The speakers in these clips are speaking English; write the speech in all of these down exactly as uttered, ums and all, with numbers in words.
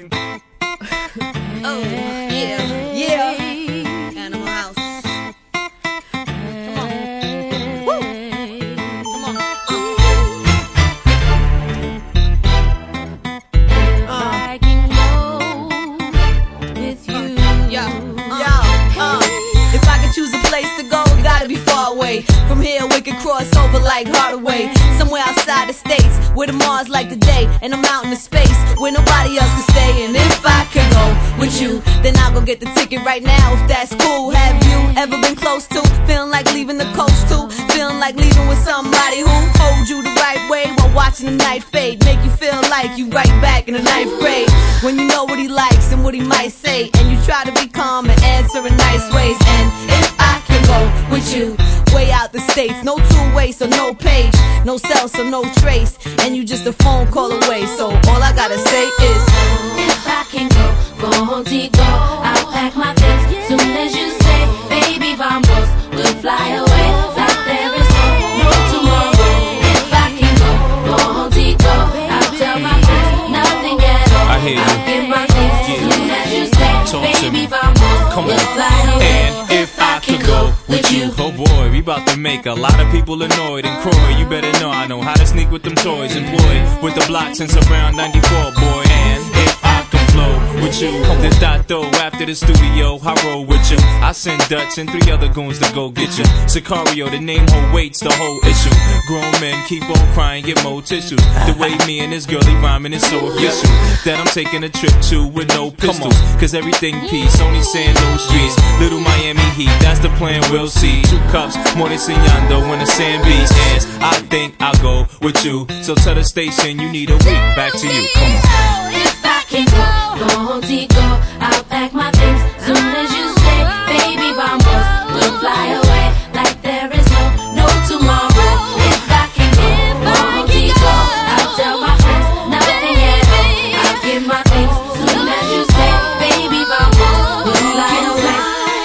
Oh, yeah, yeah. Animal House. Come on. Woo. Come on. Uh. I can go with you. Yo, uh, uh. If I could choose a place to go, it gotta be far away. From here, we could cross over like Hardaway. Somewhere outside the states, where the Mars like the day, and I'm out in the space where nobody else can stay. And if I could go with you, then I'll go get the ticket right now, if that's cool. Have you ever been close to feeling like leaving the coast too? Feeling like leaving with somebody who holds you the right way while watching the night fade, make you feel like you right back in the ninth grade, when you know what he likes and what he might say, and you try to be calm and answer in nice ways. And if I can go with you, way out the states, no two-way, so no page, no cell, so no trace, and you just a phone call away. So all I gotta say is, if I can go, contigo, I'll pack my things. Soon as you say, baby, vamos, we'll fly away like there is no, no tomorrow. If I can go, contigo, I'll tell my friends nothing at all. I hear you. I'll give my things. Yeah. Soon as you say, Talk baby, vamos, Come we'll on. fly away. And if I could go with you, oh boy, we about to make a lot of people annoyed. And Croy, you better know I know how to sneak with them toys. Employed with the block since around ninety-four, boy. And if I could flow with you, this dot though, after the studio, I roll with you. I send Dutch and three other goons to go get you. Sicario, the name whole weights the whole issue. Grown men keep on crying, get more tissues. The way me and this girlie rhyming is so official that I'm taking a trip to with no pistols. Cause everything peace, only saying those streets. Little Miami Heat, that's the plan, we'll see. Two cups, more than Signando when the sand beats ends. I think I'll go with you. So tell the station you need a week. Back to you, come on. If I can go, contigo, I'll pack my things. Soon as you say, baby, vamos, we'll fly away like there is no, no tomorrow. If I can go, contigo, I'll tell my friends nothing at all. I'll give my things. Soon as you say, baby, vamos, we'll fly away.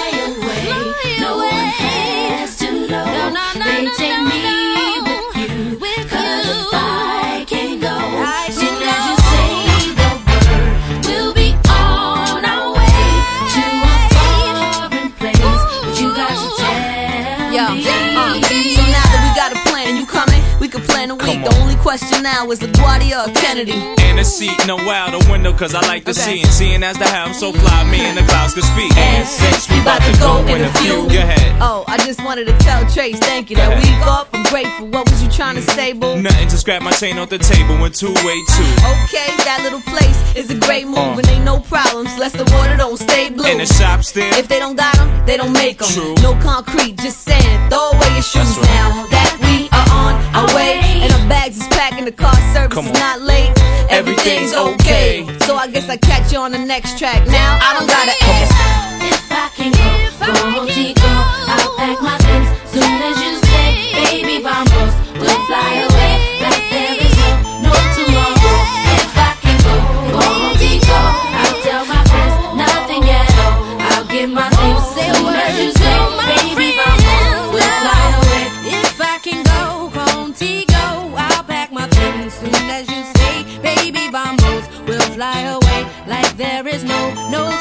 No one has to know. They take me with you. Cause if I can go, soon as you say the word, we'll be on our way to a foreign place. But you got to tell yo, me. uh, so now that we got a plan, you coming? We can plan a week. Come The on. only question now is LaGuardia or Kennedy. And a seat, no out the window, cause I like to Okay. see. And seeing as the how I'm so fly, me and the clouds can speak. And since we about to go in a few, go ahead. Oh, I just wanted to tell Trace, thank you. That Go ahead. week off, I'm grateful. What was you trying to say, boo? Nothing, just grab my chain off the table and two-way two. Okay, that little place is a great move, Uh. and ain't no problems, less the water don't stay blue. In the shop still. If they don't got them, they don't make them. True. No concrete, just sand. Throw away your shoes That's right. now that we are on our way. And our bags is packed and the car service Come is on. not late. Everything's okay. So I guess I catch you on the next track. Now I don't gotta ask. If I can go, contigo, I'll pack my things. Soon as you say, baby, vamos, we'll fly away like there is no, no tomorrow. If I can go, contigo, I'll tell my friends nothing at all. I'll give my things. Soon as you say, baby, vamos, we'll fly away. If I can go contigo, I'll pack my things. Soon as you say, baby, vamos, we'll fly away like there is no, no